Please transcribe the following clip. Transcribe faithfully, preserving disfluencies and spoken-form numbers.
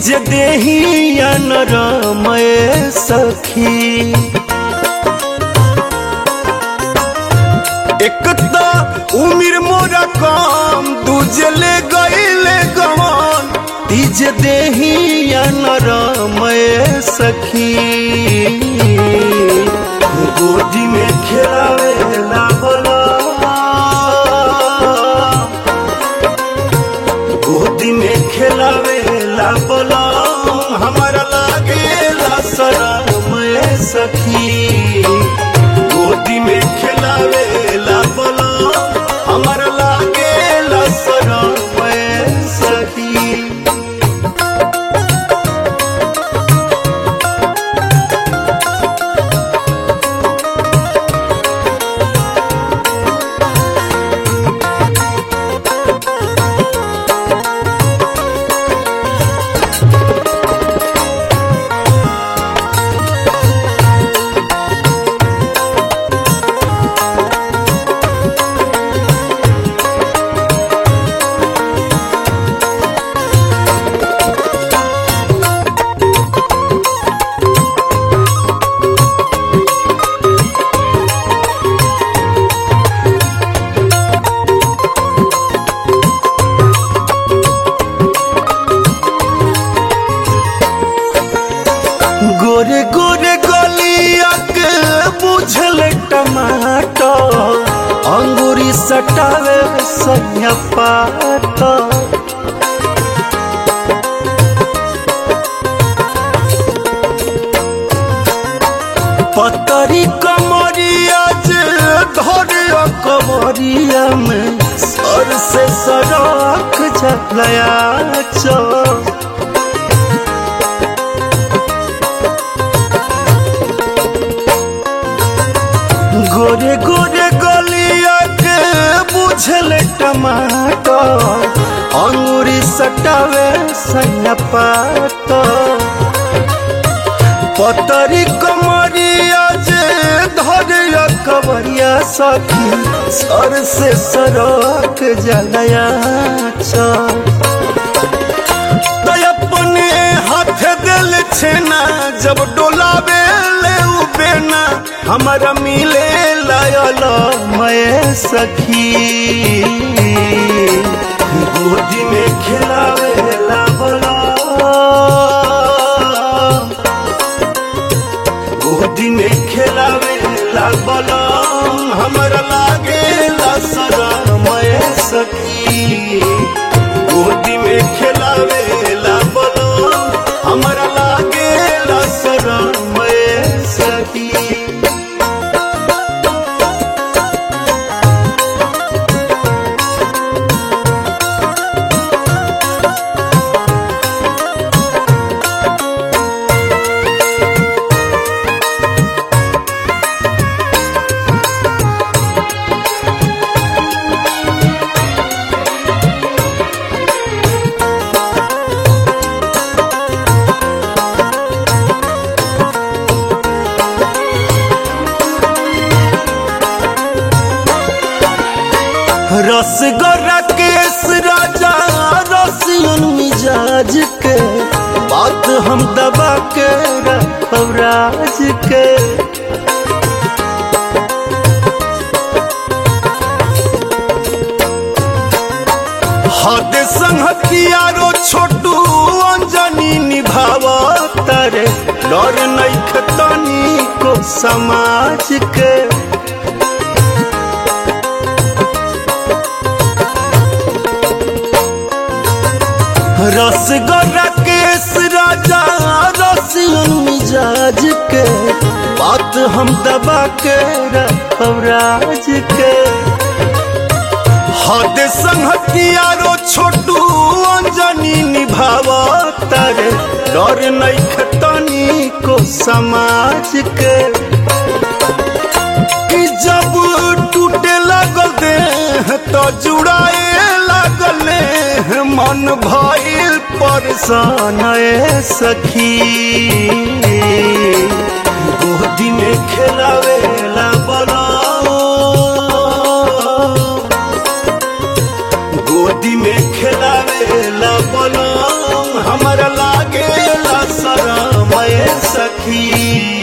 तीज देहिया नरमय सखी। एक तो उमिर मोरा कम दूजे ले गईले गवन, तीज देहिया नरमय सखी। गोदी में खेलावेला बोला, गोदी में खेलावेला बोला, हमारा लागेला शरमय सखी। गोदी में खेलावेला बोला, हमारा लागेला शरमय सखी। गोरे गोरे गलिया के बुझल टमाटर, अंगूरी सटावे सैया पात। पतरी कमरिया जे धरे कमरिया में सर से सड़क झलया चो। गोरे गोरे गलिया के बुझल टमाटर, अंगूरी सटावे सैया पात। पतरी कमरिया जे धरे कवरिया सखी, सर से सरक जलया च। अपने हाथ दिल छेना जब डोलावे ले बेना, हमारा मिले लायल मैं सखी। गोदी में खिलावेला बोला, गोदी में खिलावेला बोला, हमारा लागेला शरमय सखी। गोदी में खिलावेला बोला, हमारा लागेला शरमय सखी। रसगोरा केस राजा रसियन मिजाज के, बात हम दबा के रखब राज के। हद संहतियारो छोटू अंजनी निभावा तारे, डर नइख तनी को समाज के। रसगोरा केस राजा रसियन मिजाज के, बात हम दबा के रखब राज के। हद संहतियारो छोटू अंजनी निभावा तारे, डर नइख तनी को समाज के। कि जब टूटे लागल देह तो जुड़ाए लागल मन भइल परेशान ए सखी। गोदी में खेलावेला बोला, गोदी में खेलावेला बोला, हमारा लागे सखी